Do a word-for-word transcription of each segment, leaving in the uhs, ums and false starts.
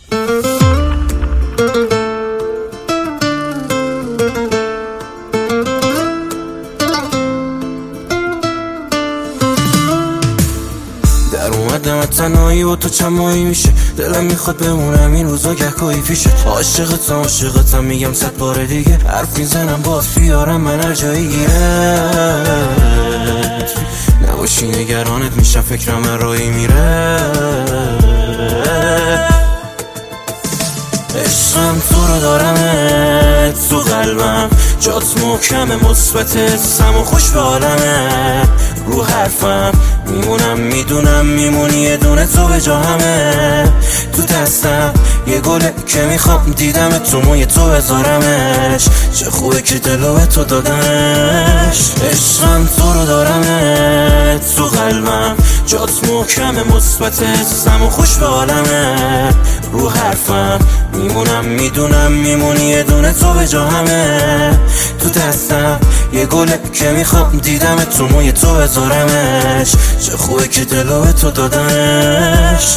در اومدم از تنهایی و تو چند ماهی میشه دلم میخواد بمونم این روزا گهگاهی پیشه. عاشقتم عاشقتم میگم صد بار دیگه، حرف میزنم باز بیارم من هر جایی گیرت. نباشی نگرانت میشم فکرم من رایی میره. عشقم تو رو دارمت تو قلبم، جات محکمه مثبت حسم و خوش به عالمه. رو حرفم میمونم میدونم میمونی یه دونه تو به جا همه. تو دستم یه گله که میخوام دیدم تو موی تو بذارمش. چه خوبه که دلو به تو دادمش. عشقم تو رو دارمت تو قلبم، جات محکمه مثبت حسم و خوش به عالمه. رو حرفم میمونم میدونم میمونی یه دونه تو به جا همه. تو دستم یه گله که میخوام دیدم تو موی تو بذارمش. چه خوبه که دلو به تو دادمش.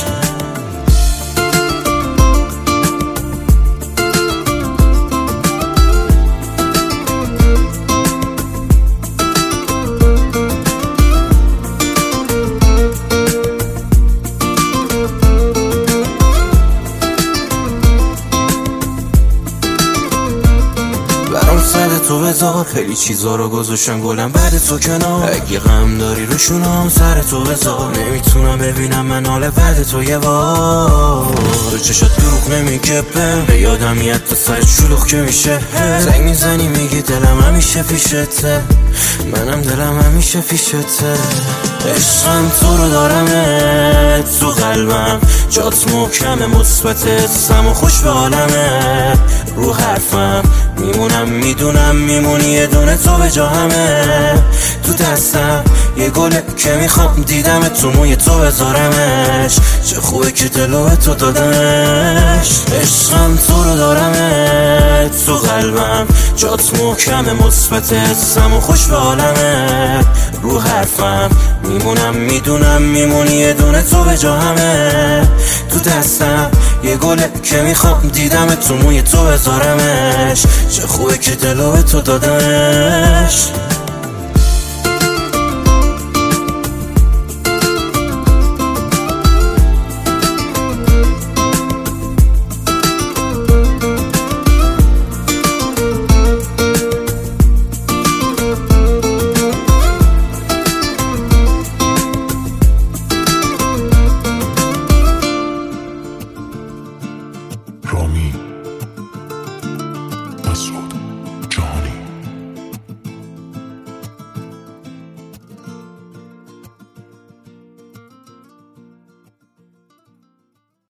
سر تو بذار خیلی چیزا رو گذاشتم گلم بعد تو کنار. اگه غم داری روشونم سر تو بذار، نمیتونم ببینم من حال بعد تو یه بار. تو چشات دروغ نمیگه به یادم میاد تو سر شلوغ که میشه. زنگ میزنی میگی دلم همیشه پیشته، منم دلم همیشه پیشته. عشقم تو رو دارمت تو قلبم، جات محکمه مثبت حسم و خوش به عالمه. رو حرفم میمونم میدونم میمونی یه دونه تو به جا همه. تو دستم یه گله که میخوام دیدم تو موی تو بذارمش. چه خوبه که دلو به تو دادمش. عشقم تو رو دارمت تو قلبم، جات محکمه مثبت حسم و خوش به عالمه. رو حرفم میمونم میدونم میمونی یه دونه تو به جا همه. تو دستم یه گله که میخوام دیدم تو موی تو بذارمش. چه خوبه که دلو به تو دادمش.